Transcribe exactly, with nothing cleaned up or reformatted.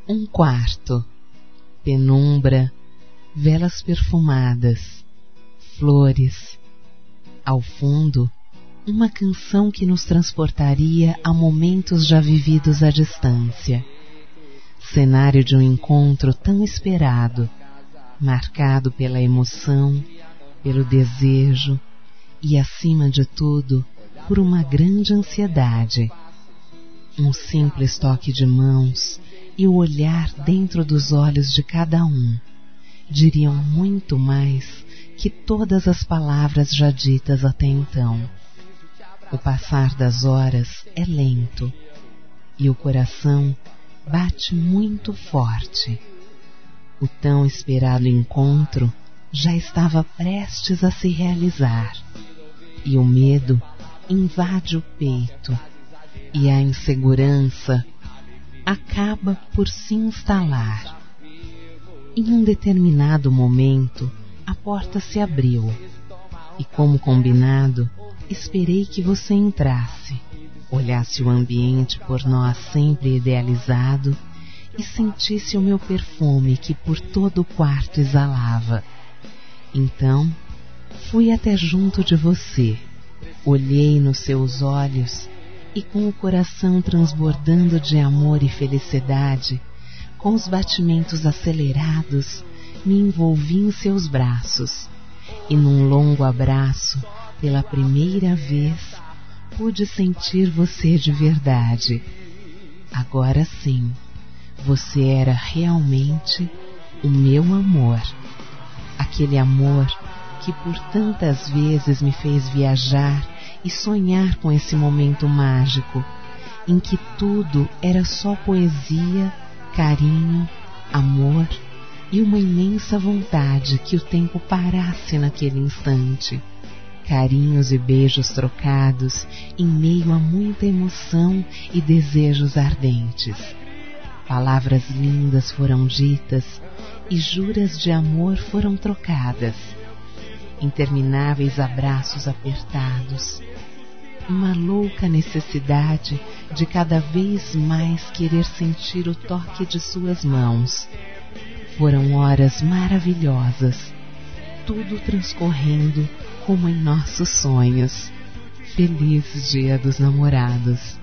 Um quarto, penumbra, velas perfumadas, flores. Ao fundo, uma canção que nos transportaria a momentos já vividos à distância. Cenário de um encontro tão esperado, marcado pela emoção, pelo desejo e, acima de tudo, por uma grande ansiedade. Um simples toque de mãos e o olhar dentro dos olhos de cada um diriam muito mais que todas as palavras já ditas até então. O passar das horas é lento e o coração bate muito forte. O tão esperado encontro já estava prestes a se realizar e o medo invade o peito e a insegurança acaba por se instalar. Em um determinado momento, a porta se abriu e, como combinado, esperei que você entrasse, olhasse o ambiente por nós sempre idealizado e sentisse o meu perfume que por todo o quarto exalava. Então, fui até junto de você, olhei nos seus olhos e, com o coração transbordando de amor e felicidade, com os batimentos acelerados, me envolvi em seus braços e, num longo abraço, pela primeira vez, pude sentir você de verdade. Agora sim, você era realmente o meu amor. Aquele amor que por tantas vezes me fez viajar e sonhar com esse momento mágico, em que tudo era só poesia, carinho, amor e uma imensa vontade que o tempo parasse naquele instante. Carinhos e beijos trocados em meio a muita emoção e desejos ardentes. Palavras lindas foram ditas e juras de amor foram trocadas. Intermináveis abraços apertados. Uma louca necessidade de cada vez mais querer sentir o toque de suas mãos. Foram horas maravilhosas, tudo transcorrendo como em nossos sonhos. Feliz Dia dos Namorados!